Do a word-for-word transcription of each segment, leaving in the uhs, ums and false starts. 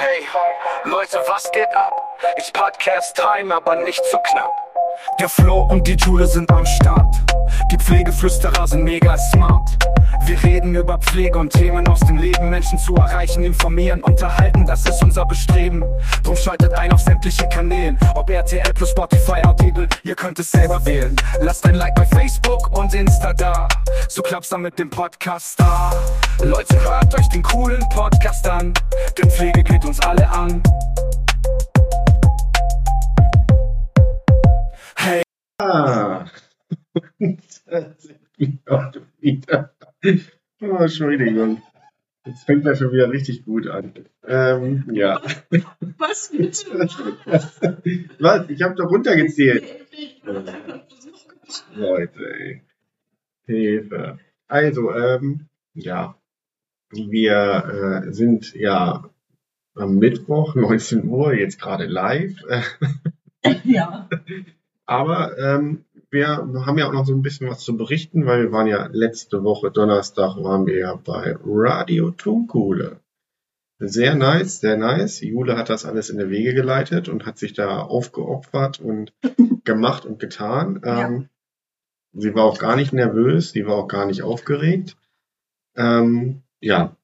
Hey, Leute, was geht ab? Ist Podcast-Time, aber nicht zu knapp. Der Flo und die Jule sind am Start. Die Pflegeflüsterer sind mega smart. Wir reden über Pflege und Themen aus dem Leben. Menschen zu erreichen, informieren, unterhalten, das ist unser Bestreben. Drum schaltet ein auf sämtliche Kanälen, ob R T L plus Spotify, Audible, ihr könnt es selber wählen. Lasst ein Like bei Facebook und Insta da, so klappt's dann mit dem Podcast da. Leute, hört euch den coolen Podcast an, denn Pflege geht uns alle an. Hey. Ah. wieder. Oh, Entschuldigung. Jetzt fängt das schon wieder richtig gut an. Ähm, ja. Was bitte? Was? Ich habe doch runtergezählt. Leute, ey. Hilfe. Also, ähm, ja. Wir äh, sind ja am Mittwoch, neunzehn Uhr, jetzt gerade live. Ja. Aber ähm, wir haben ja auch noch so ein bisschen was zu berichten, weil wir waren ja letzte Woche Donnerstag waren wir ja bei Radio Tonkuhle. Sehr nice, sehr nice. Jule hat das alles in die Wege geleitet und hat sich da aufgeopfert und gemacht und getan. Ja. Ähm, sie war auch gar nicht nervös, sie war auch gar nicht aufgeregt. Ähm, ja,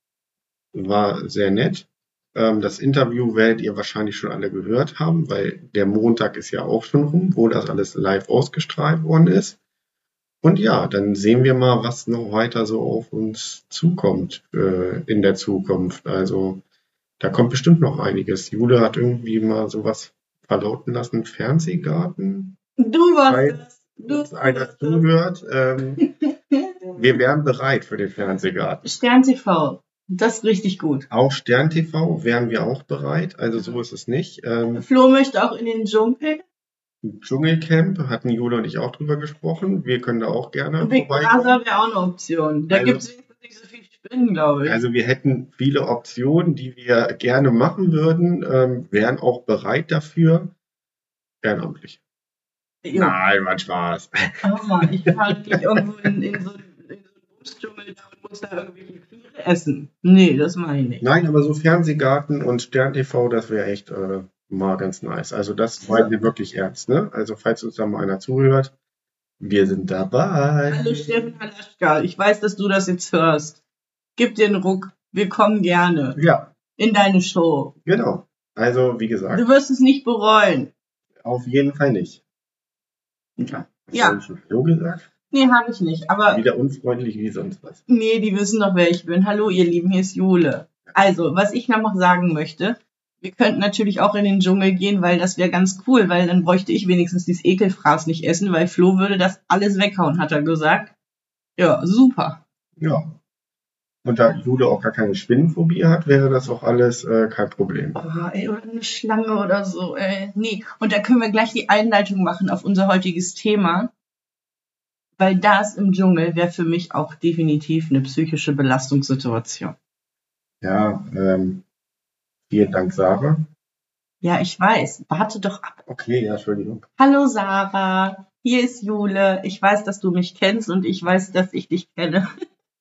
war sehr nett. Ähm, das Interview werdet ihr wahrscheinlich schon alle gehört haben, weil der Montag ist ja auch schon rum, wo das alles live ausgestrahlt worden ist. Und ja, dann sehen wir mal, was noch weiter so auf uns zukommt äh, in der Zukunft. Also da kommt bestimmt noch einiges. Jule hat irgendwie mal sowas verlauten lassen, Fernsehgarten. Du warst Weil es. Du uns einer zuhört. Ähm, wir wären bereit für den Fernsehgarten. Stern T V. Das ist richtig gut. Auch Stern T V wären wir auch bereit. Also so ist es nicht. Ähm, Flo möchte auch in den Dschungel. Dschungelcamp hatten Jule und ich auch drüber gesprochen. Wir können da auch gerne Big vorbeikommen. Brother wäre auch eine Option. Da Also- gibt es wenigstens nicht so viel Spinnen, glaube ich. Also wir hätten viele Optionen, die wir gerne machen würden, ähm, wären auch bereit dafür. Ehrenamtlich. Jo. Nein, war Spaß. Oh Mann, ich fahre nicht irgendwo in, in so in so einen Bumsdschungel und muss da irgendwelche Tiere essen. Nee, das mache ich nicht. Nein, aber so Fernsehgarten und Stern T V, das wäre echt äh, mal ganz nice. Also das meinen wir wirklich ernst, ne? Also falls uns da mal einer zuhört, wir sind dabei. Hallo Steffen Halaschka, ich weiß, dass du das jetzt hörst. Gib dir einen Ruck. Wir kommen gerne Ja, in deine Show. genau. Also wie gesagt, Du wirst es nicht bereuen. auf jeden Fall nicht. Ja. Hast Ja. du schon so gesagt? Nee, habe ich nicht. Aber Wieder unfreundlich wie sonst was. nee, die wissen doch, wer ich bin. Hallo, ihr Lieben, hier ist Jule. Also, was ich noch mal sagen möchte, wir könnten natürlich auch in den Dschungel gehen, weil das wäre ganz cool, weil dann bräuchte ich wenigstens dieses Ekelfraß nicht essen, weil Flo würde das alles weghauen, hat er gesagt. Ja, super. Ja. Und da Jule auch gar keine Spinnenphobie hat, wäre das auch alles äh, kein Problem. Oh, ey, oder eine Schlange oder so, ey. Nee, und da können wir gleich die Einleitung machen auf unser heutiges Thema, weil das im Dschungel wäre für mich auch definitiv eine psychische Belastungssituation. Ja, ähm, vielen Dank, Sarah. Ja, ich weiß. Warte doch ab. Okay, ja, Entschuldigung. Hallo Sarah, hier ist Jule. Ich weiß, dass du mich kennst und ich weiß, dass ich dich kenne.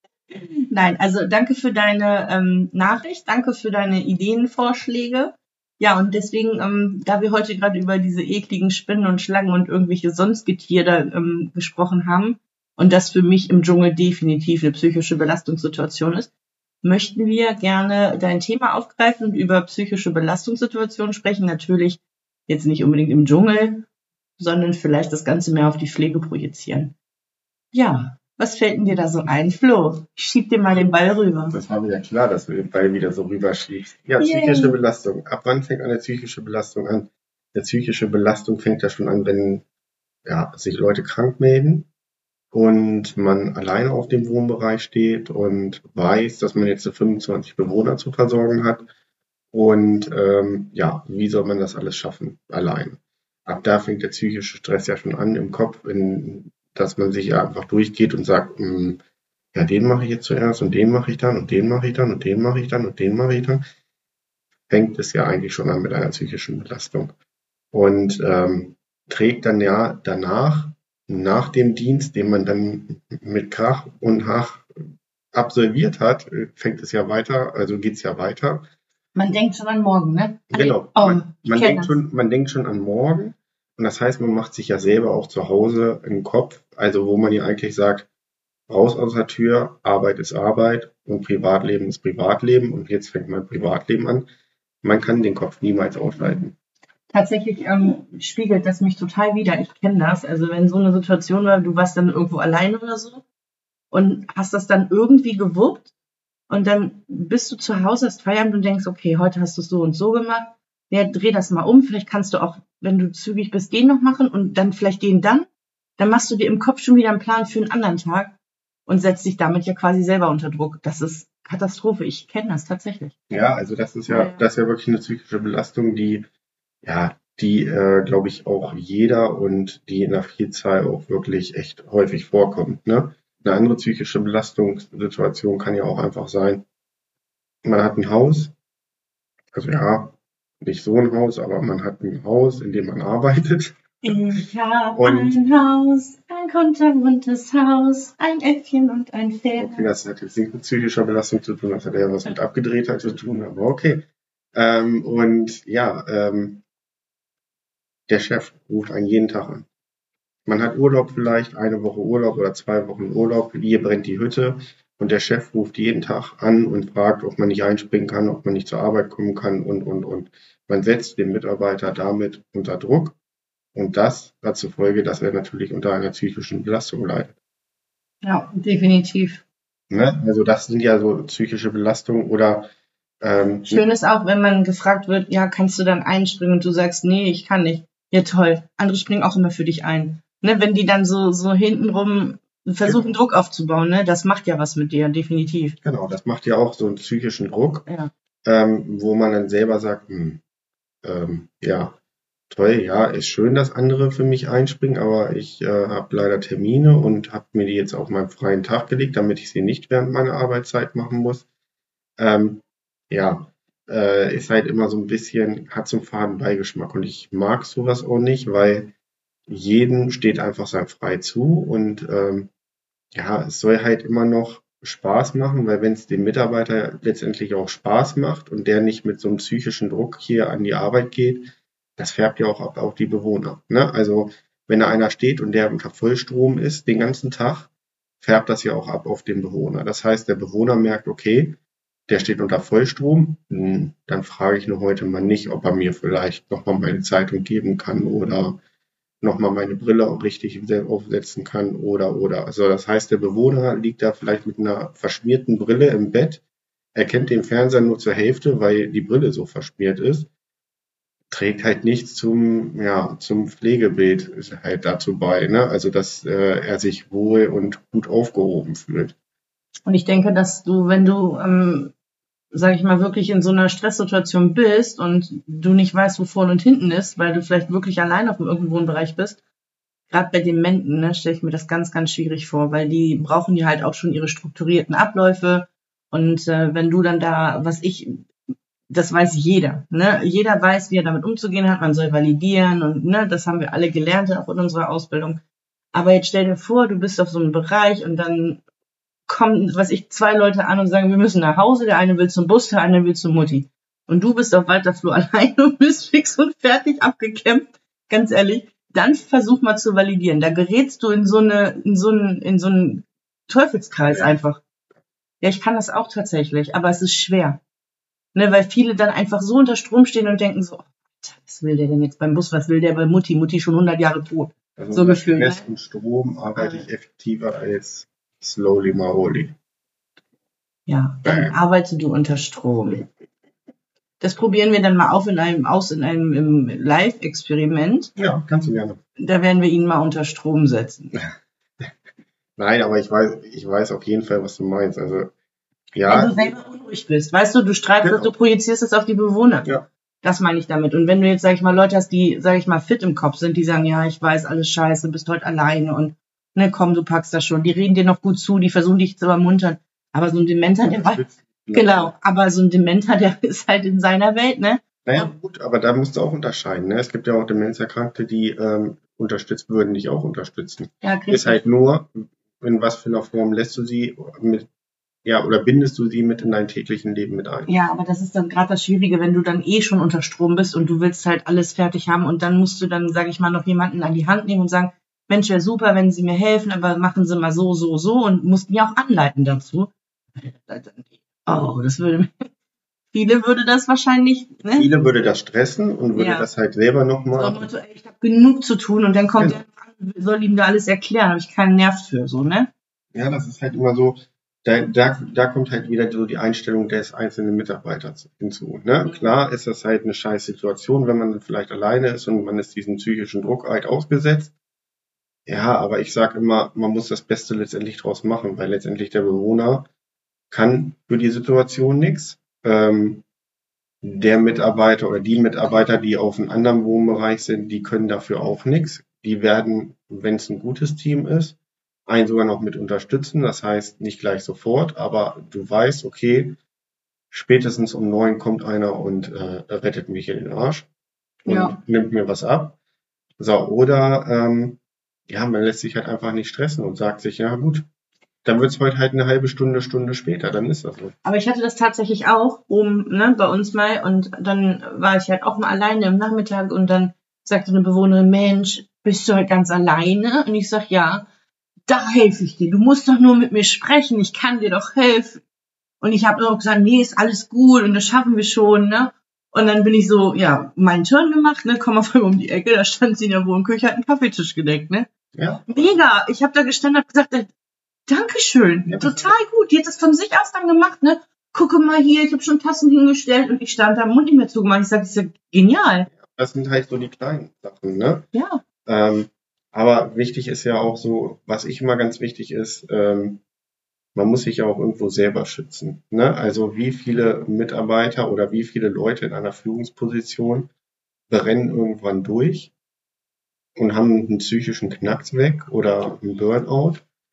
Nein, also danke für deine ähm, Nachricht, danke für deine Ideenvorschläge. Ja, und deswegen, ähm, da wir heute gerade über diese ekligen Spinnen und Schlangen und irgendwelche sonst Getiere ähm, gesprochen haben und das für mich im Dschungel definitiv eine psychische Belastungssituation ist, möchten wir gerne dein Thema aufgreifen und über psychische Belastungssituationen sprechen. Natürlich jetzt nicht unbedingt im Dschungel, sondern vielleicht das Ganze mehr auf die Pflege projizieren. Ja, was fällt denn dir da so ein, Flo? Ich schieb dir mal den Ball rüber. Das war mir ja klar, dass du den Ball wieder so rüberschiebst. Ja, Yay. psychische Belastung. Ab wann fängt eine psychische Belastung an? Eine psychische Belastung fängt ja schon an, wenn ja, sich Leute krank melden und man alleine auf dem Wohnbereich steht und weiß, dass man jetzt so fünfundzwanzig Bewohner zu versorgen hat. Und ähm, ja, wie soll man das alles schaffen? Allein. Ab da fängt der psychische Stress ja schon an im Kopf, in, dass man sich ja einfach durchgeht und sagt, mh, ja, den mache ich jetzt zuerst und den mache ich dann und den mache ich dann und den mache ich dann und den mache ich dann. Fängt es ja eigentlich schon an mit einer psychischen Belastung. Und ähm, trägt dann ja danach, nach dem Dienst, den man dann mit Krach und Hach absolviert hat, fängt es ja weiter, also geht es ja weiter. Man denkt schon an morgen, ne? Genau. Oh, man, ich man, kenn denkt das. schon, man denkt schon an morgen. Und das heißt, man macht sich ja selber auch zu Hause im Kopf, also wo man ja eigentlich sagt, raus aus der Tür, Arbeit ist Arbeit und Privatleben ist Privatleben und jetzt fängt mein Privatleben an. Man kann den Kopf niemals ausschalten. Tatsächlich ähm, spiegelt das mich total wider. Ich kenne das. Also wenn so eine Situation war, du warst dann irgendwo alleine oder so und hast das dann irgendwie gewuppt und dann bist du zu Hause, hast Feierabend und denkst, okay, heute hast du es so und so gemacht. Ja, dreh das mal um. Vielleicht kannst du auch, wenn du zügig bist, den noch machen und dann vielleicht den dann. Dann machst du dir im Kopf schon wieder einen Plan für einen anderen Tag und setzt dich damit ja quasi selber unter Druck. Das ist Katastrophe. Ich kenne das tatsächlich. Ja, also das ist ja, Ja, ja. das ist ja wirklich eine psychische Belastung, die, ja, die, äh, glaube ich, auch jeder und die in der Vielzahl auch wirklich echt häufig vorkommt, ne? Eine andere psychische Belastungssituation kann ja auch einfach sein, man hat ein Haus, also ja, nicht so ein Haus, aber man hat ein Haus, in dem man arbeitet. Ich habe Und- ein Haus, ein kunterbuntes Haus, ein Äffchen und ein Pferd. Okay, das hat jetzt nichts mit psychischer Belastung zu tun, das hat ja was mit Abgedrehtheit zu tun, aber okay. Ähm, und ja, ähm, der Chef ruft einen jeden Tag an. Man hat Urlaub vielleicht, eine Woche Urlaub oder zwei Wochen Urlaub, hier brennt die Hütte und der Chef ruft jeden Tag an und fragt, ob man nicht einspringen kann, ob man nicht zur Arbeit kommen kann und, und, und. Man setzt den Mitarbeiter damit unter Druck und das hat zur Folge, dass er natürlich unter einer psychischen Belastung leidet. Ja, definitiv. Ne? Also das sind ja so psychische Belastungen oder ähm, Schön ist auch, wenn man gefragt wird, ja, kannst du dann einspringen und du sagst, nee, ich kann nicht. Ja, toll. Andere springen auch immer für dich ein. Ne, wenn die dann so, so hintenrum versuchen, Druck aufzubauen, ne, das macht ja was mit dir, definitiv. genau, das macht ja auch so einen psychischen Druck, Ja. ähm, wo man dann selber sagt, hm, ähm, ja, toll, ja, ist schön, dass andere für mich einspringen, aber ich äh, habe leider Termine und habe mir die jetzt auf meinen freien Tag gelegt, damit ich sie nicht während meiner Arbeitszeit machen muss. Ähm, ja, äh, ist halt immer so ein bisschen, hat so einen faden Beigeschmack und ich mag sowas auch nicht, weil jedem steht einfach sein Frei zu und ähm, ja, es soll halt immer noch Spaß machen, weil wenn es dem Mitarbeiter letztendlich auch Spaß macht und der nicht mit so einem psychischen Druck hier an die Arbeit geht, das färbt ja auch ab auf die Bewohner. Ne? Also wenn da einer steht und der unter Vollstrom ist den ganzen Tag, färbt das ja auch ab auf den Bewohner. Das heißt, der Bewohner merkt, okay, der steht unter Vollstrom, hm, dann frage ich nur heute mal nicht, ob er mir vielleicht nochmal meine Zeitung geben kann oder nochmal meine Brille auch richtig aufsetzen kann oder, oder. Also das heißt, der Bewohner liegt da vielleicht mit einer verschmierten Brille im Bett, erkennt den Fernseher nur zur Hälfte, weil die Brille so verschmiert ist, trägt halt nichts zum, ja, zum Pflegebild halt dazu bei, ne? Also, dass äh, er sich wohl und gut aufgehoben fühlt. Und ich denke, dass du, wenn du, ähm, sag ich mal, wirklich in so einer Stresssituation bist und du nicht weißt, wo vorne und hinten ist, weil du vielleicht wirklich allein auf irgendeinem Wohnbereich bist, gerade bei Dementen, ne, stelle ich mir das ganz, ganz schwierig vor, weil die brauchen ja halt auch schon ihre strukturierten Abläufe und äh, wenn du dann da, was ich, das weiß jeder, ne, jeder weiß, wie er damit umzugehen hat, man soll validieren und ne, das haben wir alle gelernt auch in unserer Ausbildung. Aber jetzt stell dir vor, du bist auf so einem Bereich und dann kommen, was ich, zwei Leute an und sagen, wir müssen nach Hause, der eine will zum Bus, der andere will zur Mutti. Und du bist auf weiter Flur alleine und bist fix und fertig abgekämpft, ganz ehrlich. Dann versuch mal zu validieren. Da gerätst du in so eine, in so einen, in so einen Teufelskreis Ja. einfach. Ja, ich kann das auch tatsächlich, aber es ist schwer. Ne, weil viele dann einfach so unter Strom stehen und denken so, oh, was will der denn jetzt beim Bus, was will der bei Mutti? Mutti schon hundert Jahre tot. Also So mit gefühlt, Stress ne? und Strom arbeite ich effektiver als Slowly Maroli. Ja, dann arbeite du unter Strom. Das probieren wir dann mal auf in einem, aus in einem im Live-Experiment. Ja, kannst du gerne. Da werden wir ihn mal unter Strom setzen. Nein, aber ich weiß, ich weiß auf jeden Fall, was du meinst. Also, ja. Wenn du selber unruhig bist, weißt du, du streitest, Genau. du projizierst es auf die Bewohner. Ja. Das meine ich damit. Und wenn du jetzt, sag ich mal, Leute hast, die, sag ich mal, fit im Kopf sind, die sagen, ja, ich weiß, alles scheiße, bist heute alleine und ne, komm, du packst das schon. Die reden dir noch gut zu, die versuchen dich zu ermuntern. Aber so ein Dementer, der weiß, genau, aber so ein Dementer, der ist halt in seiner Welt, ne? Naja, gut, aber da musst du auch unterscheiden. Ne? Es gibt ja auch Demenzerkrankte, die ähm, unterstützt würden, dich auch unterstützen. Ja, kriegst Ist halt nur, in was für einer Form lässt du sie mit ja, oder bindest du sie mit in dein täglichen Leben mit ein? Ja, aber das ist dann gerade das Schwierige, wenn du dann eh schon unter Strom bist und du willst halt alles fertig haben und dann musst du dann, sage ich mal, noch jemanden an die Hand nehmen und sagen, Mensch, wäre super, wenn Sie mir helfen, aber machen Sie mal so, so, so und mussten ja auch anleiten dazu. Oh, das würde viele würde das wahrscheinlich, ne? Viele würde das stressen und würde Ja. das halt selber nochmal. So, Motto, ey, ich habe genug zu tun und dann kommt Genau. der, soll ihm da alles erklären, habe ich keinen Nerv für, so, ne? Ja, das ist halt immer so, da, da, da kommt halt wieder so die Einstellung des einzelnen Mitarbeiters hinzu. Ne? Mhm. Klar ist das halt eine scheiß Situation, wenn man vielleicht alleine ist und man ist diesem psychischen Druck halt ausgesetzt. Ja, aber ich sage immer, man muss das Beste letztendlich draus machen, weil letztendlich der Bewohner kann für die Situation nichts. Ähm, der Mitarbeiter oder die Mitarbeiter, die auf einem anderen Wohnbereich sind, die können dafür auch nichts. Die werden, wenn es ein gutes Team ist, einen sogar noch mit unterstützen. Das heißt, nicht gleich sofort, aber du weißt, okay, spätestens um neun kommt einer und äh, rettet mich in den Arsch und Ja. nimmt mir was ab. So, oder ähm, ja, man lässt sich halt einfach nicht stressen und sagt sich, ja gut, dann wird's heute halt eine halbe Stunde, Stunde später, dann ist das so. Aber ich hatte das tatsächlich auch oben, ne, bei uns mal und dann war ich halt auch mal alleine im Nachmittag und dann sagte eine Bewohnerin, Mensch, bist du heute ganz alleine? Und ich sag, ja, da helfe ich dir. Du musst doch nur mit mir sprechen, ich kann dir doch helfen. Und ich habe auch gesagt, nee, ist alles gut und das schaffen wir schon, ne? Und dann bin ich so, ja, meinen Turn gemacht, ne, komm auf einmal um die Ecke, da stand sie in der Wohnküche, hat einen Kaffeetisch gedeckt, ne? Ja, Mega, ich habe da gestanden und gesagt, äh, Dankeschön, Ja, das- total gut. Die hat das von sich aus dann gemacht, ne? Gucke mal hier, ich habe schon Tassen hingestellt und ich stand da, Mund nicht mehr zugemacht. Ich sag, das ist ja genial. das sind halt so die kleinen Sachen, ne? Ja. Ähm, aber wichtig ist ja auch so, was ich immer ganz wichtig ist, ähm, man muss sich ja auch irgendwo selber schützen. Ne? Also wie viele Mitarbeiter oder wie viele Leute in einer Führungsposition brennen irgendwann durch und haben einen psychischen Knacks weg oder einen Burnout,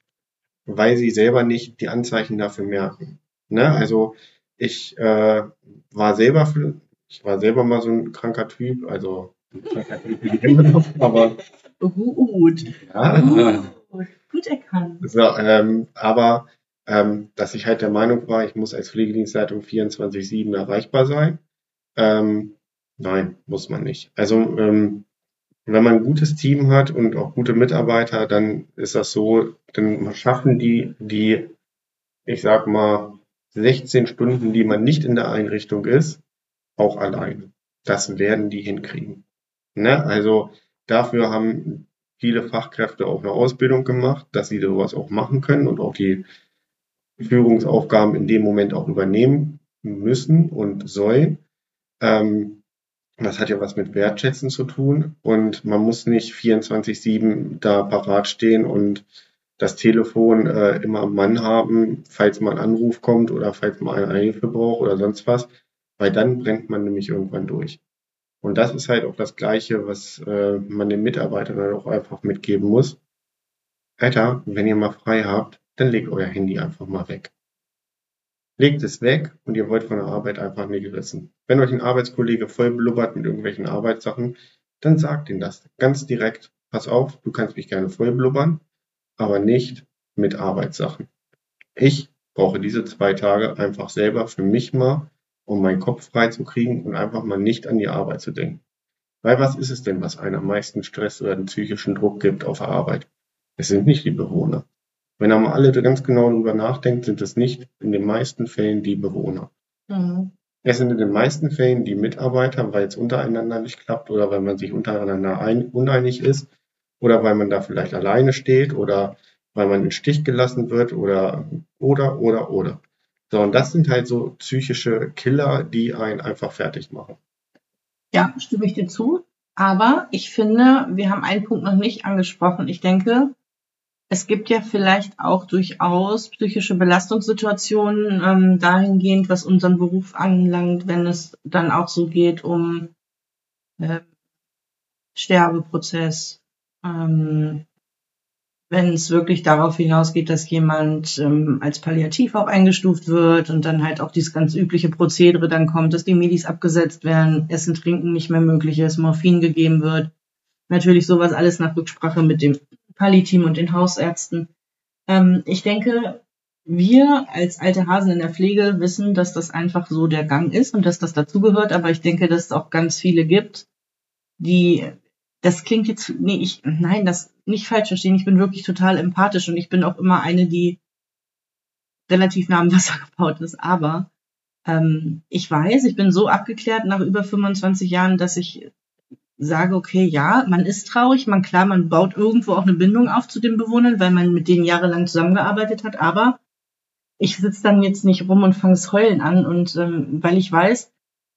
weil sie selber nicht die Anzeichen dafür merken. Ne? Also ich äh, war selber für, ich war selber mal so ein kranker Typ, also ein kranker Typ bin ich immer noch, aber Gut. ja, Gut, gut erkannt. so, ähm, aber ähm, dass ich halt der Meinung war, ich muss als Pflegedienstleitung vierundzwanzig sieben erreichbar sein. Ähm, nein, muss man nicht. Also ähm, wenn man ein gutes Team hat und auch gute Mitarbeiter, dann ist das so, dann schaffen die die, ich sag mal, sechzehn Stunden, die man nicht in der Einrichtung ist, auch alleine. Das werden die hinkriegen. Ne? Also dafür haben viele Fachkräfte auch eine Ausbildung gemacht, dass sie sowas auch machen können und auch die Führungsaufgaben in dem Moment auch übernehmen müssen und sollen. Ähm, das hat ja was mit Wertschätzen zu tun und man muss nicht vierundzwanzig sieben da parat stehen und das Telefon äh, immer am Mann haben, falls mal ein Anruf kommt oder falls man eine Hilfe braucht oder sonst was, weil dann brennt man nämlich irgendwann durch. Und das ist halt auch das Gleiche, was äh, man den Mitarbeitern dann auch einfach mitgeben muss. Alter, wenn ihr mal frei habt, dann legt euer Handy einfach mal weg. Legt es weg und ihr wollt von der Arbeit einfach nicht wissen. Wenn euch ein Arbeitskollege voll blubbert mit irgendwelchen Arbeitssachen, dann sagt ihm das ganz direkt. Pass auf, du kannst mich gerne voll blubbern, aber nicht mit Arbeitssachen. Ich brauche diese zwei Tage einfach selber für mich mal, um meinen Kopf frei zu kriegen und einfach mal nicht an die Arbeit zu denken. Weil was ist es denn, was einen am meisten Stress oder den psychischen Druck gibt auf der Arbeit? Es sind nicht die Bewohner. Wenn man alle ganz genau darüber nachdenkt, sind es nicht in den meisten Fällen die Bewohner. Mhm. Es sind in den meisten Fällen die Mitarbeiter, weil es untereinander nicht klappt oder weil man sich untereinander ein, uneinig ist oder weil man da vielleicht alleine steht oder weil man im Stich gelassen wird oder, oder, oder, oder. So, und das sind halt so psychische Killer, die einen einfach fertig machen. Ja, stimme ich dir zu. Aber ich finde, wir haben einen Punkt noch nicht angesprochen. Ich denke, es gibt ja vielleicht auch durchaus psychische Belastungssituationen ähm, dahingehend, was unseren Beruf anlangt, wenn es dann auch so geht um äh, Sterbeprozess, ähm, wenn es wirklich darauf hinausgeht, dass jemand ähm, als palliativ auch eingestuft wird und dann halt auch dieses ganz übliche Prozedere dann kommt, dass die Medis abgesetzt werden, Essen, Trinken nicht mehr möglich ist, Morphin gegeben wird. Natürlich sowas alles nach Rücksprache mit dem Palli-Team und den Hausärzten. Ähm, ich denke, wir als alte Hasen in der Pflege wissen, dass das einfach so der Gang ist und dass das dazugehört. Aber ich denke, dass es auch ganz viele gibt, die, das klingt jetzt, nee, ich, nein, das nicht falsch verstehen. Ich bin wirklich total empathisch und ich bin auch immer eine, die relativ nah am Wasser gebaut ist. Aber ähm, ich weiß, ich bin so abgeklärt nach über fünfundzwanzig Jahren, dass ich sage, okay, ja, man ist traurig, man klar, man baut irgendwo auch eine Bindung auf zu den Bewohnern, weil man mit denen jahrelang zusammengearbeitet hat, aber ich sitze dann jetzt nicht rum und fange das Heulen an und ähm, weil ich weiß,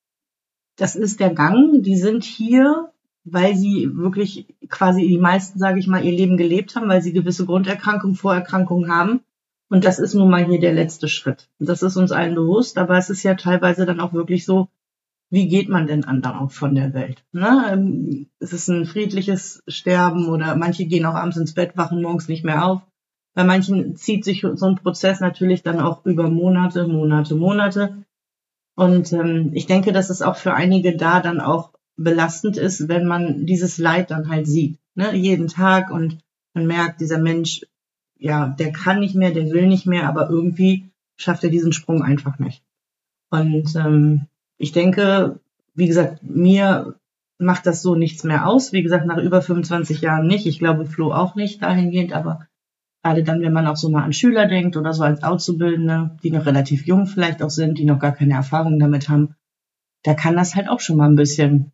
das ist der Gang, die sind hier, weil sie wirklich quasi die meisten, sage ich mal, ihr Leben gelebt haben, weil sie gewisse Grunderkrankungen, Vorerkrankungen haben und das ist nun mal hier der letzte Schritt. Das ist uns allen bewusst, aber es ist ja teilweise dann auch wirklich so, wie geht man denn dann auch von der Welt? Ne? Es ist ein friedliches Sterben oder manche gehen auch abends ins Bett, wachen morgens nicht mehr auf. Bei manchen zieht sich so ein Prozess natürlich dann auch über Monate, Monate, Monate. Und ähm, ich denke, dass es auch für einige da dann auch belastend ist, wenn man dieses Leid dann halt sieht. Ne? Jeden Tag und man merkt, dieser Mensch, ja, der kann nicht mehr, der will nicht mehr, aber irgendwie schafft er diesen Sprung einfach nicht. Und ähm, ich denke, wie gesagt, mir macht das so nichts mehr aus. Wie gesagt, nach über fünfundzwanzig Jahren nicht. Ich glaube, Flo auch nicht dahingehend, aber gerade dann, wenn man auch so mal an Schüler denkt oder so als Auszubildende, die noch relativ jung vielleicht auch sind, die noch gar keine Erfahrung damit haben, da kann das halt auch schon mal ein bisschen,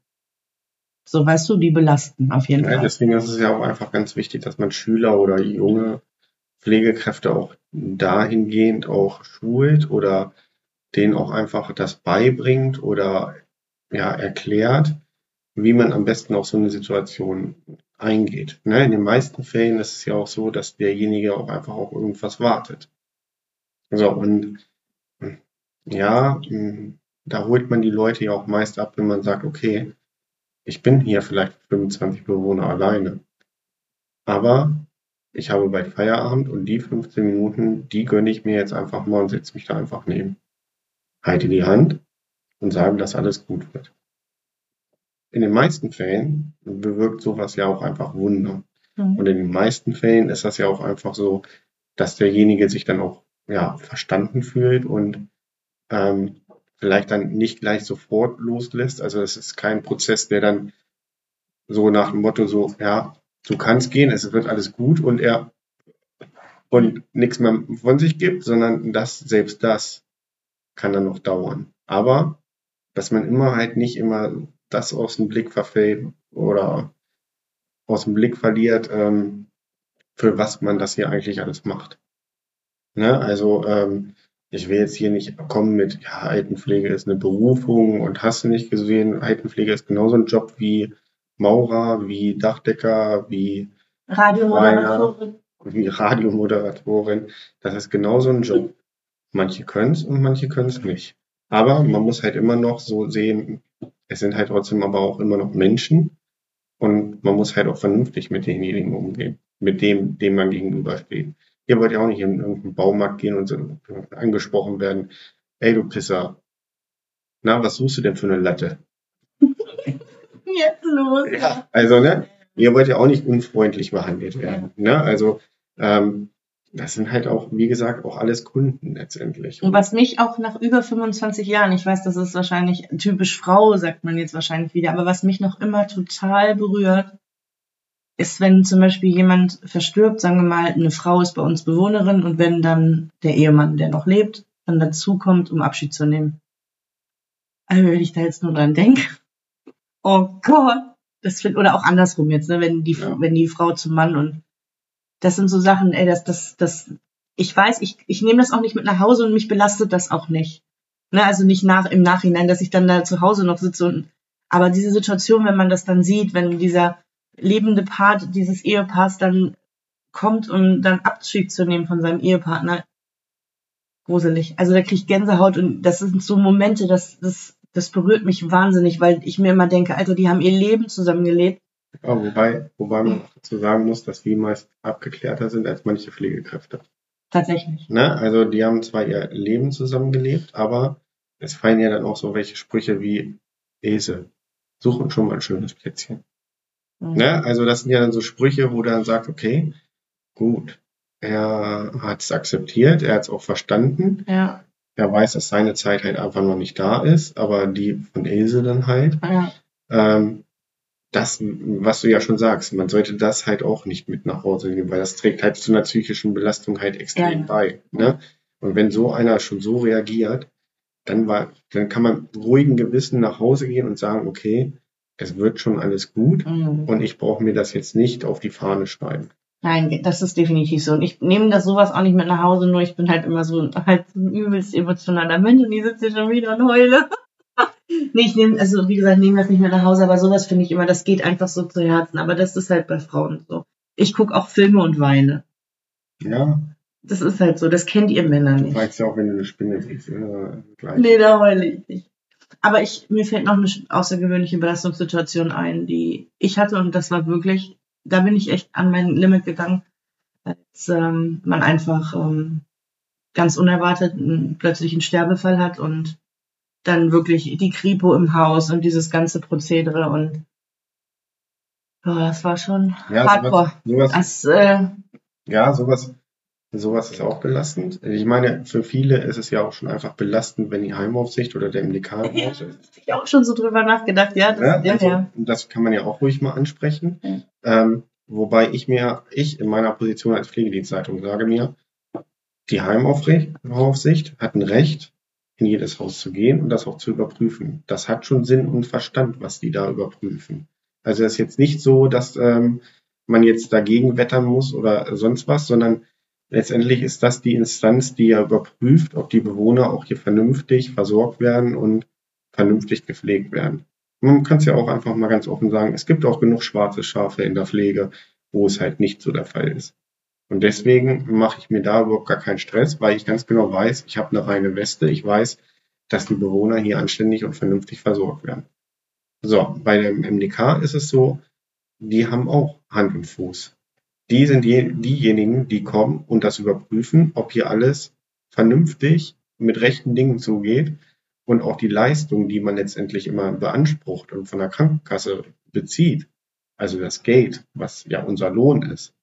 so weißt du, die belasten auf jeden Ja, Fall. deswegen ist es ja auch einfach ganz wichtig, dass man Schüler oder junge Pflegekräfte auch dahingehend auch schult oder denen auch einfach das beibringt oder ja erklärt, wie man am besten auf so eine Situation eingeht. Ne? In den meisten Fällen ist es ja auch so, dass derjenige auch einfach auf irgendwas wartet. So, und ja, da holt man die Leute ja auch meist ab, wenn man sagt, okay, ich bin hier vielleicht fünfundzwanzig Bewohner alleine, aber ich habe bald Feierabend und die fünfzehn Minuten, die gönne ich mir jetzt einfach mal und setze mich da einfach neben. Halte die Hand und sage, dass alles gut wird. In den meisten Fällen bewirkt sowas ja auch einfach Wunder. Mhm. Und in den meisten Fällen ist das ja auch einfach so, dass derjenige sich dann auch ja verstanden fühlt und ähm, vielleicht dann nicht gleich sofort loslässt. Also es ist kein Prozess, der dann so nach dem Motto so, ja, du kannst gehen, es wird alles gut und er und nichts mehr von sich gibt, sondern das, selbst das kann dann noch dauern. Aber dass man immer halt nicht immer das aus dem Blick verfällt oder aus dem Blick verliert, ähm, für was man das hier eigentlich alles macht. Ne? Also ähm, ich will jetzt hier nicht kommen mit, ja, Altenpflege ist eine Berufung und hast du nicht gesehen, Altenpflege ist genauso ein Job wie Maurer, wie Dachdecker, wie Radiomoderatorin. Wie Radiomoderatorin. Das ist genauso ein Job. Manche können es und manche können es nicht. Aber man muss halt immer noch so sehen, es sind halt trotzdem aber auch immer noch Menschen und man muss halt auch vernünftig mit denjenigen umgehen, mit dem, dem man gegenübersteht. Ihr wollt ja auch nicht in irgendeinen Baumarkt gehen und so angesprochen werden, ey du Pisser, na, was suchst du denn für eine Latte? Jetzt los. Ja, also, ne, ihr wollt ja auch nicht unfreundlich behandelt werden, ne, also, ähm, das sind halt auch, wie gesagt, auch alles Kunden letztendlich. Und was mich auch nach über fünfundzwanzig Jahren, ich weiß, das ist wahrscheinlich typisch Frau, sagt man jetzt wahrscheinlich wieder, aber was mich noch immer total berührt, ist, wenn zum Beispiel jemand verstirbt, sagen wir mal, eine Frau ist bei uns Bewohnerin und wenn dann der Ehemann, der noch lebt, dann dazukommt, um Abschied zu nehmen. Also wenn ich da jetzt nur dran denke, oh Gott, das find, oder auch andersrum jetzt, ne, wenn die, ja. wenn die Frau zum Mann und das sind so Sachen, ey, das, das, das, ich weiß, ich, ich nehme das auch nicht mit nach Hause und mich belastet das auch nicht. Ne, also nicht nach, im Nachhinein, dass ich dann da zu Hause noch sitze und, aber diese Situation, wenn man das dann sieht, wenn dieser lebende Part dieses Ehepaars dann kommt, um dann Abschied zu nehmen von seinem Ehepartner, gruselig. Also da kriege ich Gänsehaut und das sind so Momente, das, das, das berührt mich wahnsinnig, weil ich mir immer denke, Alter, die haben ihr Leben zusammengelebt. Ja, wobei, wobei man auch dazu sagen muss, dass die meist abgeklärter sind als manche Pflegekräfte. Tatsächlich. Ne? Also die haben zwar ihr Leben zusammengelebt, aber es fallen ja dann auch so welche Sprüche wie Esel, such uns schon mal ein schönes Plätzchen. Mhm. Ne? Also das sind ja dann so Sprüche, wo du dann sagst, okay, gut, er hat es akzeptiert, er hat es auch verstanden. Ja. Er weiß, dass seine Zeit halt einfach noch nicht da ist, aber die von Ilse dann halt. Ja. Ähm, das, was du ja schon sagst, man sollte das halt auch nicht mit nach Hause nehmen, weil das trägt halt zu einer psychischen Belastung halt extrem Ja. bei. Ne? Und wenn so einer schon so reagiert, dann war, dann kann man ruhigen Gewissen nach Hause gehen und sagen, okay, es wird schon alles gut Mhm. und ich brauche mir das jetzt nicht auf die Fahne schreiben. Nein, das ist definitiv so. Und ich nehme das sowas auch nicht mit nach Hause, nur ich bin halt immer so halt so ein übelst emotionaler Mensch und die sitzt hier schon wieder und heule. Nee, ich nehme, also wie gesagt, nehme das nicht mehr nach Hause, aber sowas finde ich immer, das geht einfach so zu Herzen. Aber das ist halt bei Frauen so. Ich gucke auch Filme und weine. Ja, Das ist halt so, das kennt ihr Männer du nicht. weißt ja auch, wenn du eine Spinne siehst. Ja, gleich. Nee, da heule ich nicht. Aber ich, mir fällt noch eine außergewöhnliche Belastungssituation ein, die ich hatte und das war wirklich, da bin ich echt an mein Limit gegangen, als ähm, man einfach ähm, ganz unerwartet einen plötzlichen Sterbefall hat und dann wirklich die Kripo im Haus und dieses ganze Prozedere und oh, das war schon Ja, hardcore. sowas, sowas, Das, äh, ja, sowas, sowas ist auch belastend. Ich meine, für viele ist es ja auch schon einfach belastend, wenn die Heimaufsicht oder der M D K im ja, Haus ist. hab ich auch schon so drüber nachgedacht, ja. Das, Ja, ja, also, ja. das kann man ja auch ruhig mal ansprechen. Ja. Ähm, wobei ich mir, ich in meiner Position als Pflegedienstleitung sage mir, die Heimaufsicht hat ein Recht, in jedes Haus zu gehen und das auch zu überprüfen. Das hat schon Sinn und Verstand, was die da überprüfen. Also es ist jetzt nicht so, dass ähm, man jetzt dagegen wettern muss oder sonst was, sondern letztendlich ist das die Instanz, die ja überprüft, ob die Bewohner auch hier vernünftig versorgt werden und vernünftig gepflegt werden. Man kann es ja auch einfach mal ganz offen sagen, es gibt auch genug schwarze Schafe in der Pflege, wo es halt nicht so der Fall ist. Und deswegen mache ich mir da überhaupt gar keinen Stress, weil ich ganz genau weiß, ich habe eine reine Weste, ich weiß, dass die Bewohner hier anständig und vernünftig versorgt werden. So, bei dem M D K ist es so, die haben auch Hand und Fuß. Die sind die, diejenigen, die kommen und das überprüfen, ob hier alles vernünftig mit rechten Dingen zugeht und auch die Leistung, die man letztendlich immer beansprucht und von der Krankenkasse bezieht, also das Geld, was ja unser Lohn ist,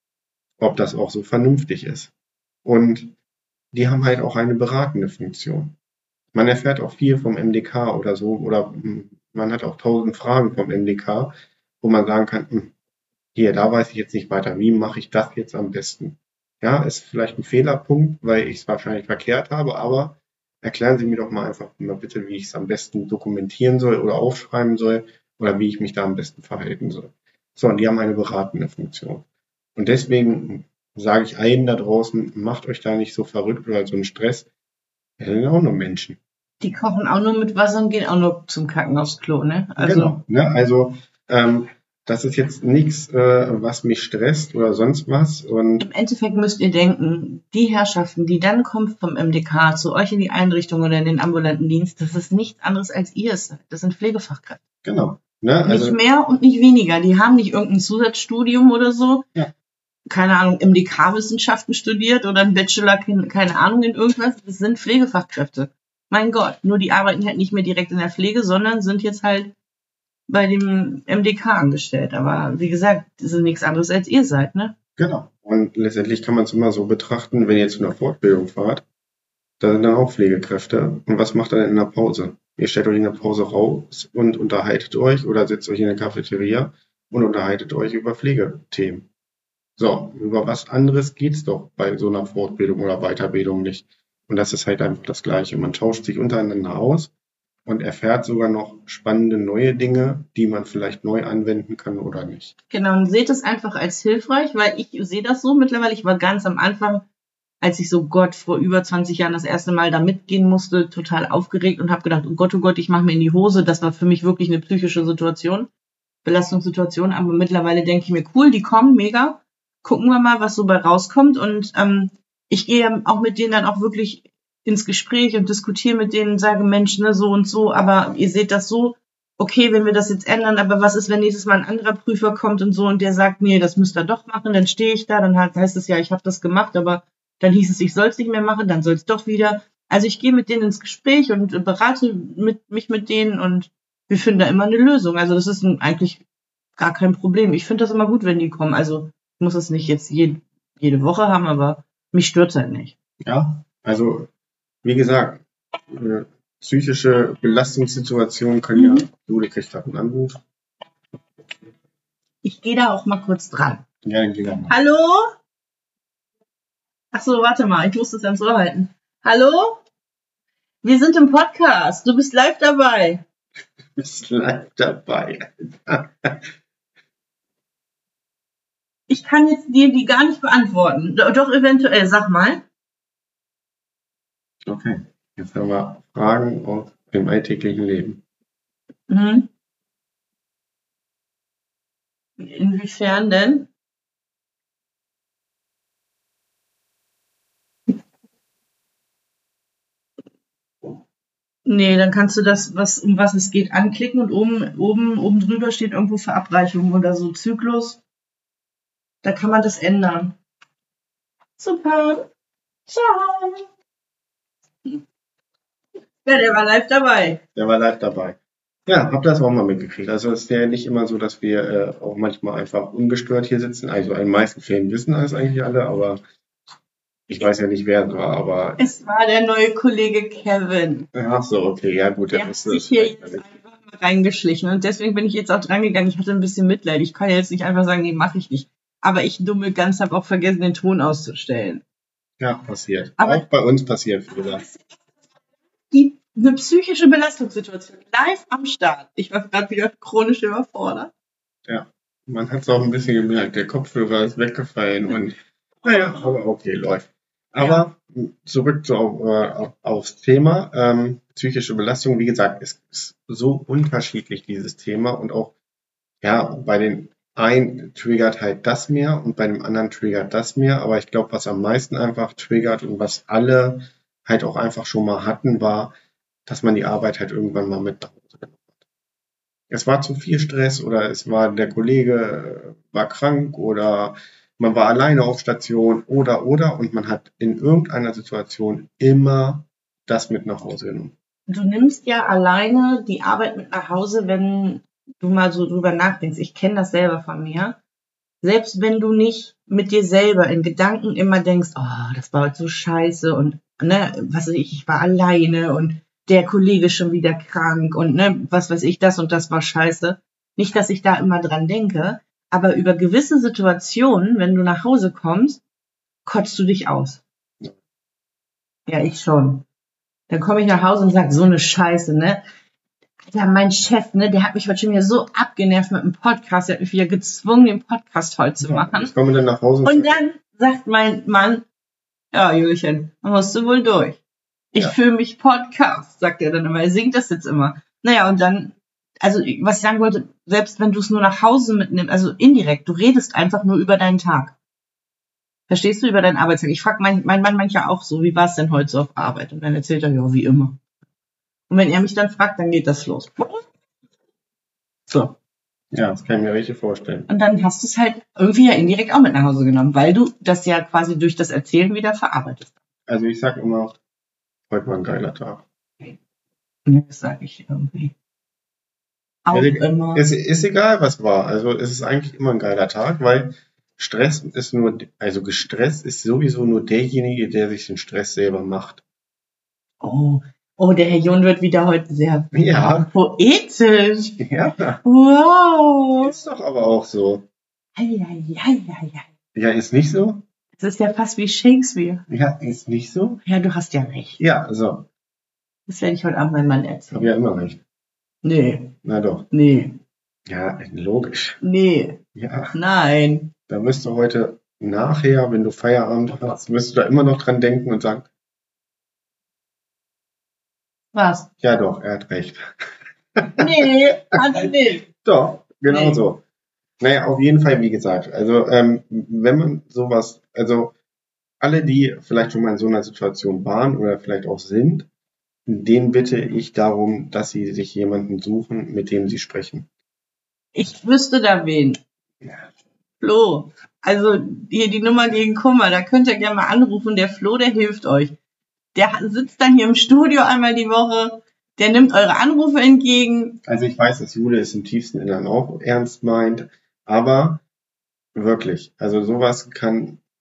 ob das auch so vernünftig ist. Und die haben halt auch eine beratende Funktion. Man erfährt auch viel vom M D K oder so, oder man hat auch tausend Fragen vom M D K, wo man sagen kann, hier, da weiß ich jetzt nicht weiter, wie mache ich das jetzt am besten? Ja, ist vielleicht ein Fehlerpunkt, weil ich es wahrscheinlich verkehrt habe, aber erklären Sie mir doch mal einfach mal bitte, wie ich es am besten dokumentieren soll oder aufschreiben soll oder wie ich mich da am besten verhalten soll. So, und die haben eine beratende Funktion. Und deswegen sage ich allen da draußen, macht euch da nicht so verrückt oder so einen Stress. Wir sind auch nur Menschen. Die kochen auch nur mit Wasser und gehen auch nur zum Kacken aufs Klo, ne? Also, Genau, ne? Also ähm, das ist jetzt nichts, äh, was mich stresst oder sonst was. Und im Endeffekt müsst ihr denken, die Herrschaften, die dann kommen vom M D K zu euch in die Einrichtung oder in den ambulanten Dienst, das ist nichts anderes als ihr es seid. Das sind Pflegefachkräfte. genau. Ne? Also, Nicht mehr und nicht weniger. Die haben nicht irgendein Zusatzstudium oder so. Ja. Keine Ahnung, M D K-Wissenschaften studiert oder ein Bachelor, keine Ahnung, in irgendwas. Das sind Pflegefachkräfte. Mein Gott, nur die arbeiten halt nicht mehr direkt in der Pflege, sondern sind jetzt halt bei dem M D K angestellt. Aber wie gesagt, das ist nichts anderes als ihr seid, ne? Genau. Und letztendlich kann man es immer so betrachten, wenn ihr zu einer Fortbildung fahrt, da sind dann auch Pflegekräfte. Und was macht ihr denn in der Pause? Ihr stellt euch in der Pause raus und unterhaltet euch oder setzt euch in der Cafeteria und unterhaltet euch über Pflegethemen. So, über was anderes geht's doch bei so einer Fortbildung oder Weiterbildung nicht. Und das ist halt einfach das Gleiche. Man tauscht sich untereinander aus und erfährt sogar noch spannende neue Dinge, die man vielleicht neu anwenden kann oder nicht. Genau, und seht es einfach als hilfreich, weil ich sehe das so mittlerweile. Ich war ganz am Anfang, als ich so Gott vor über zwanzig Jahren das erste Mal da mitgehen musste, total aufgeregt und habe gedacht, oh Gott, oh Gott, ich mache mir in die Hose. Das war für mich wirklich eine psychische Situation, Belastungssituation. Aber mittlerweile denke ich mir, cool, die kommen, mega. Gucken wir mal, was so bei rauskommt. Und ähm, ich gehe auch mit denen dann auch wirklich ins Gespräch und diskutiere mit denen und sage, Mensch, ne, so und so, aber ihr seht das so, okay, wenn wir das jetzt ändern, aber was ist, wenn nächstes Mal ein anderer Prüfer kommt und so und der sagt, nee, das müsst ihr doch machen, dann stehe ich da, dann heißt es ja, ich habe das gemacht, aber dann hieß es, ich soll es nicht mehr machen, dann soll es doch wieder. Also ich gehe mit denen ins Gespräch und berate mit, mich mit denen und wir finden da immer eine Lösung. Also das ist ein, eigentlich gar kein Problem. Ich finde das immer gut, wenn die kommen. Also ich muss es nicht jetzt je, jede Woche haben, aber mich stört's halt nicht. Ja, also wie gesagt, äh, psychische Belastungssituationen können Mhm. ja, Jule kriegt gerade einen Anruf. Ich gehe da auch mal kurz dran. Ja, dann geh da mal. Hallo? Ach so, warte mal, ich muss das ans Ohr halten. Hallo? Wir sind im Podcast. Du bist live dabei. Du bist live dabei. Ich kann jetzt dir die gar nicht beantworten. Do- Doch, eventuell. Sag mal. Okay, jetzt haben wir Fragen aus dem alltäglichen Leben. Mhm. Inwiefern denn? Nee, dann kannst du das, was, um was es geht, anklicken und oben, oben, oben drüber steht irgendwo Verabreichung oder so Zyklus. Da kann man das ändern. Super. Ciao. Ja, der war live dabei. Der war live dabei. Ja, hab das auch mal mitgekriegt. Also es ist ja nicht immer so, dass wir äh, auch manchmal einfach ungestört hier sitzen. Also in den meisten Fällen wissen das eigentlich alle, aber ich weiß ja nicht, wer es war, aber Es war der neue Kollege Kevin. ach so, okay, ja gut, Der der hat wusste sich das hier vielleicht jetzt nicht. einfach mal reingeschlichen und deswegen bin ich jetzt auch dran gegangen. Ich hatte ein bisschen Mitleid. Ich kann ja jetzt nicht einfach sagen, nee, mache ich nicht. Aber ich dumme ganz habe auch vergessen, den Ton auszustellen. Ja, passiert. Aber- auch bei uns passiert Fehler. Die, eine psychische Belastungssituation live am Start. Ich war gerade wieder chronisch überfordert. Man hat es auch ein bisschen gemerkt, der Kopfhörer ist weggefallen und naja, aber okay, läuft. Aber zurück zu, äh, auf, aufs Thema. Ähm, psychische Belastung, wie gesagt, ist, ist so unterschiedlich, dieses Thema. Und auch, ja, bei den einen triggert halt das mehr und bei dem anderen triggert das mehr. Aber ich glaube, was am meisten einfach triggert und was alle halt auch einfach schon mal hatten, war, dass man die Arbeit halt irgendwann mal mit nach Hause genommen hat. Es war zu viel Stress oder es war der Kollege äh, war krank oder man war alleine auf Station oder oder und man hat in irgendeiner Situation immer das mit nach Hause genommen. Du nimmst ja alleine die Arbeit mit nach Hause, wenn du mal so drüber nachdenkst. Ich kenne das selber von mir. Selbst wenn du nicht mit dir selber in Gedanken immer denkst, oh, das war heute so scheiße und ne, was weiß ich, ich war alleine und der Kollege ist schon wieder krank und ne, was weiß ich, das und das war scheiße. Nicht, dass ich da immer dran denke, aber über gewisse Situationen, wenn du nach Hause kommst, kotzt du dich aus. Ja, ich schon. Dann komme ich nach Hause und sage, so eine Scheiße, ne? Ja, mein Chef, ne, der hat mich heute schon wieder so abgenervt mit dem Podcast, der hat mich wieder gezwungen, den Podcast voll zu machen. Ich komme dann nach Hause Und dann sagt mein Mann, ja, Julchen, dann musst du wohl durch. Ich Ja. fühle mich Podcast, sagt er dann immer. Er singt das jetzt immer. Naja, und dann, also was ich sagen wollte, selbst wenn du es nur nach Hause mitnimmst, also indirekt, du redest einfach nur über deinen Tag. Verstehst du, über deinen Arbeitstag? Ich frage mein, mein Mann manchmal auch so, wie war es denn heute so auf Arbeit? Und dann erzählt er, ja, wie immer. Und wenn er mich dann fragt, dann geht das los. So. Ja, das kann ich mir richtig vorstellen. Und dann hast du es halt irgendwie ja indirekt auch mit nach Hause genommen, weil du das ja quasi durch das Erzählen wieder verarbeitest. Also ich sag immer, heute war ein geiler Tag. Ne, das sage ich irgendwie. Auch Also, immer. Es ist egal, was war. Also es ist eigentlich immer ein geiler Tag, weil Stress ist nur, also gestresst ist sowieso nur derjenige, der sich den Stress selber macht. Oh, oh, der Herr John wird wieder heute sehr Ja. poetisch. Ja, Wow. ist doch aber auch so. Eieieiei. Ja, ist nicht so? Das ist ja fast wie Shakespeare. Ja, ist nicht so? Ja, du hast ja recht. Ja, so. Das werde ich heute Abend meinem Mann Ich erzählen. habe ja immer recht. Nee, Na doch. nee, Ja, logisch. nee, Ja, nein. da wirst du heute nachher, wenn du Feierabend hast, wirst du da immer noch dran denken und sagen, Was? ja doch, er hat recht. Nee, hat er nicht. Doch, genau Nee. so. Naja, auf jeden Fall, wie gesagt, also ähm, wenn man sowas, also alle, die vielleicht schon mal in so einer Situation waren oder vielleicht auch sind, denen bitte ich darum, dass sie sich jemanden suchen, mit dem sie sprechen. Ich wüsste da wen. Flo. Also hier die Nummer gegen Kummer, da könnt ihr gerne mal anrufen. Der Flo, der hilft euch. Der hat- sitzt dann hier im Studio einmal die Woche. Der nimmt eure Anrufe entgegen. Also ich weiß, dass Jule es im tiefsten Innern auch ernst meint, aber wirklich, also sowas kann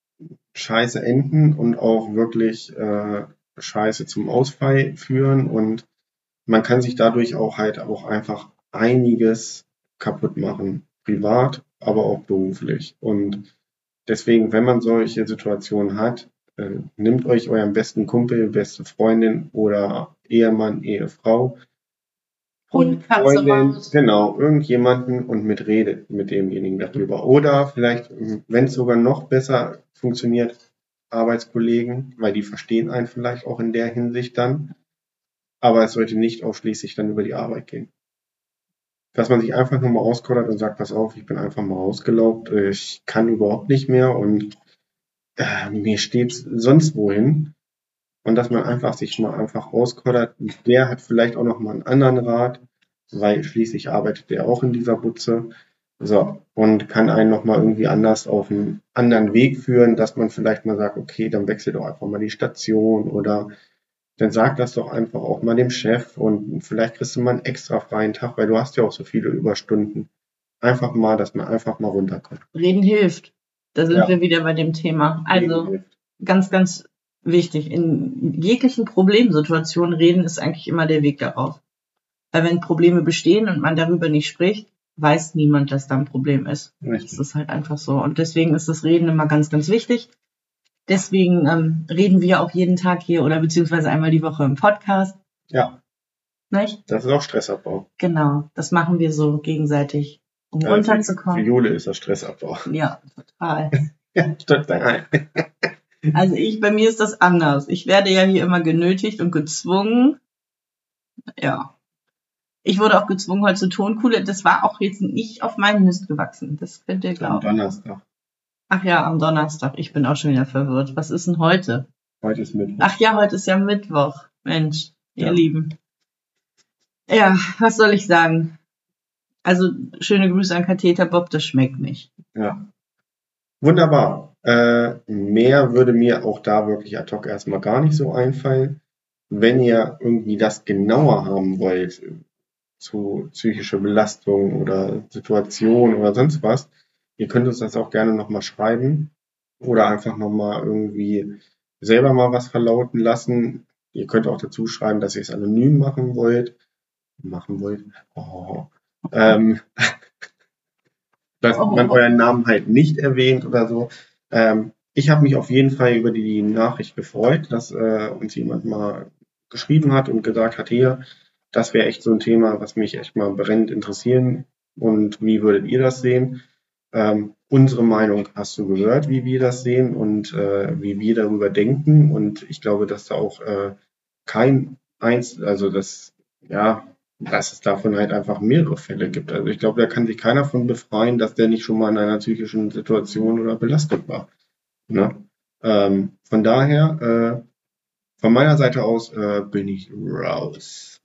scheiße enden und auch wirklich äh, scheiße zum Ausfall führen und man kann sich dadurch auch halt auch einfach einiges kaputt machen, privat, aber auch beruflich. Und deswegen, wenn man solche Situationen hat, äh, nehmt euch euren besten Kumpel, beste Freundin oder Ehemann, Ehefrau, Und Katze, Freundin, Maus. genau, irgendjemanden und mit redet mit demjenigen darüber. Oder vielleicht, wenn es sogar noch besser funktioniert, Arbeitskollegen, weil die verstehen einen vielleicht auch in der Hinsicht dann. Aber es sollte nicht ausschließlich dann über die Arbeit gehen. Dass man sich einfach nur mal auskoddert und sagt, pass auf, ich bin einfach mal ausgelaugt, ich kann überhaupt nicht mehr und äh, mir steht's sonst wohin. Und dass man einfach sich mal einfach auskoddert. Der hat vielleicht auch noch mal einen anderen Rat, weil schließlich arbeitet der auch in dieser Butze. So, und kann einen noch mal irgendwie anders auf einen anderen Weg führen, dass man vielleicht mal sagt, okay, dann wechsel doch einfach mal die Station oder dann sag das doch einfach auch mal dem Chef und vielleicht kriegst du mal einen extra freien Tag, weil du hast ja auch so viele Überstunden. Einfach mal, dass man einfach mal runterkommt. Reden hilft. Da sind Ja. wir wieder bei dem Thema. Also ganz, ganz wichtig. In jeglichen Problemsituationen reden ist eigentlich immer der Weg darauf. Weil wenn Probleme bestehen und man darüber nicht spricht, weiß niemand, dass da ein Problem ist. Richtig. Das ist halt einfach so. Und deswegen ist das Reden immer ganz, ganz wichtig. Deswegen ähm, reden wir auch jeden Tag hier oder beziehungsweise einmal die Woche im Podcast. Ja, Nicht? das ist auch Stressabbau. Genau. Das machen wir so gegenseitig, um Äh, Für runterzukommen. Jule ist das Stressabbau. Ja, total. Ja, total. Also ich, bei mir ist das anders. Ich werde ja hier immer genötigt und gezwungen. Ja. Ich wurde auch gezwungen, heute zur Tonkuhle. Das war auch jetzt nicht auf meinen Mist gewachsen. Das könnt ihr Am glauben. Donnerstag. Ach ja, am Donnerstag. Ich bin auch schon wieder verwirrt. Was ist denn heute? Heute ist Mittwoch. Ach ja, heute ist ja Mittwoch. Mensch, ihr Ja. Lieben. Ja, was soll ich sagen? Also, schöne Grüße an Katheter Bob, das schmeckt nicht. Ja. Wunderbar. Äh, mehr würde mir auch da wirklich ad hoc erstmal gar nicht so einfallen. Wenn ihr irgendwie das genauer haben wollt, zu psychischer Belastung oder Situation oder sonst was, ihr könnt uns das auch gerne nochmal schreiben oder einfach nochmal irgendwie selber mal was verlauten lassen. Ihr könnt auch dazu schreiben, dass ihr es anonym machen wollt. Machen wollt. Oh. Ähm, dass Oh. man euren Namen halt nicht erwähnt oder so. Ähm, ich habe mich auf jeden Fall über die Nachricht gefreut, dass äh, uns jemand mal geschrieben hat und gesagt hat, hier, das wäre echt so ein Thema, was mich echt mal brennend interessieren. Und wie würdet ihr das sehen? Ähm, unsere Meinung hast du gehört, wie wir das sehen und äh, wie wir darüber denken. Und ich glaube, dass da auch äh, kein eins, also das, ja, dass es davon halt einfach mehrere Fälle gibt. Also ich glaube, da kann sich keiner von befreien, dass der nicht schon mal in einer psychischen Situation oder Belastung war. Ne? Ähm, von daher, äh, von meiner Seite aus äh, bin ich raus.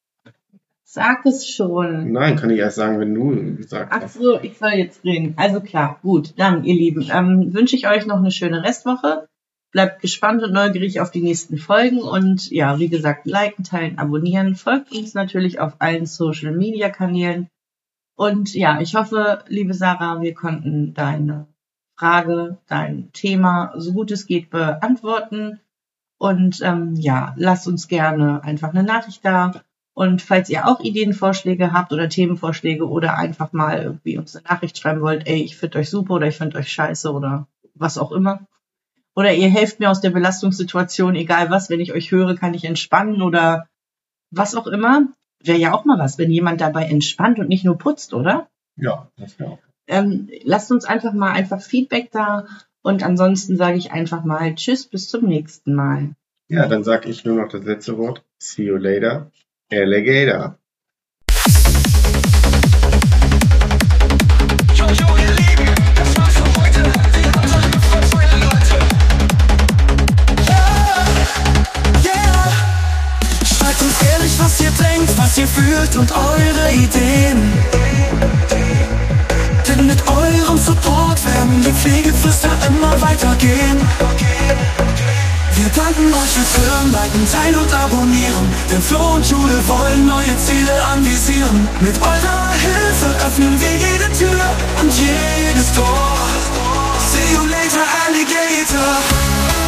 Sag es schon. Nein, kann ich erst sagen, wenn du gesagt Ach hast. so, ich soll jetzt reden. Also klar, gut. Dann, ihr Lieben, ähm, wünsche ich euch noch eine schöne Restwoche. Bleibt gespannt und neugierig auf die nächsten Folgen. Und ja, wie gesagt, liken, teilen, abonnieren. Folgt uns natürlich auf allen Social-Media-Kanälen. Und ja, ich hoffe, liebe Sarah, wir konnten deine Frage, dein Thema, so gut es geht, beantworten. Und ähm, ja, lasst uns gerne einfach eine Nachricht da. Und falls ihr auch Ideenvorschläge habt oder Themenvorschläge oder einfach mal irgendwie uns eine Nachricht schreiben wollt, ey, ich finde euch super oder ich finde euch scheiße oder was auch immer. Oder ihr helft mir aus der Belastungssituation, egal was, wenn ich euch höre, kann ich entspannen oder was auch immer. Wäre ja auch mal was, wenn jemand dabei entspannt und nicht nur putzt, oder? Ja, das wäre auch. Ähm, lasst uns einfach mal einfach Feedback da und ansonsten sage ich einfach mal Tschüss, bis zum nächsten Mal. Ja, dann sage ich nur noch das letzte Wort. See you later, Alligator. Jo, jo, ihr Lieben, das war's für heute. Die anderen gefreut, meine Leute. Yeah. Schreibt uns ehrlich, was ihr denkt, was ihr fühlt und eure Ideen. Denn mit eurem Support werden die Pflegeflüster immer weitergehen. Wir danken euch fürs Hören, liken, teilen und abonnieren. Denn Flo und Jule wollen neue Ziele anvisieren. Mit eurer Hilfe öffnen wir jede Tür und jedes Tor. See you later, alligator.